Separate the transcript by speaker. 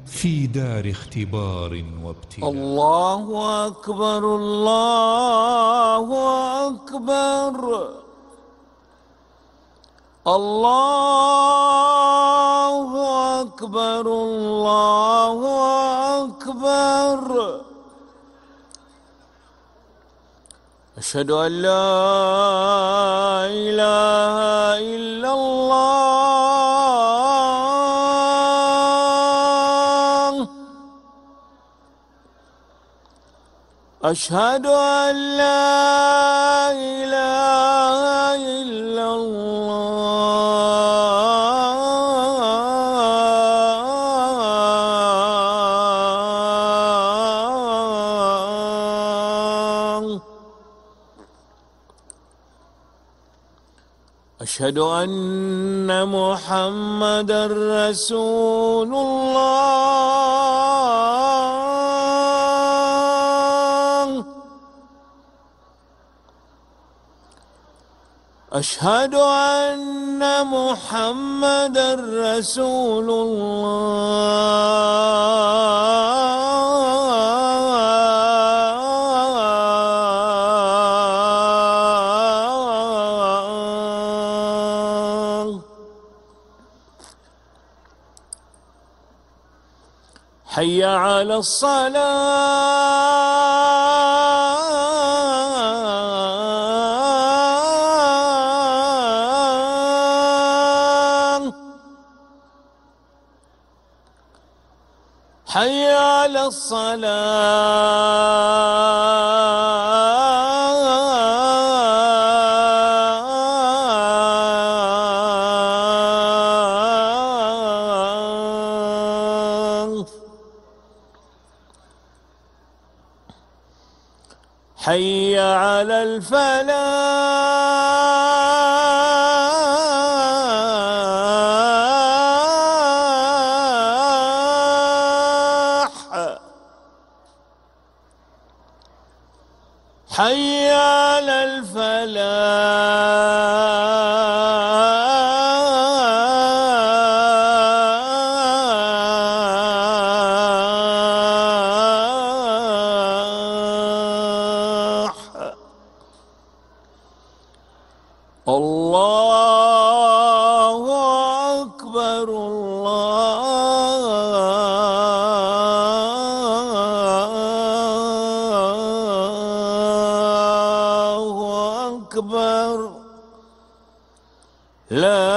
Speaker 1: في دار اختبار وابتلاء.
Speaker 2: الله أكبر الله أكبر الله أكبر الله أكبر. أشهد أن لا إله إلا الله. أشهد أن لا إله إلا الله. أشهد أن محمدًا رسول الله. أشهد أن محمدًا رسول الله. حي على الصلاة. حي على الصلاة. حي على الفلاح. حي على الفلاح. الله أكبر الله أكبر. لا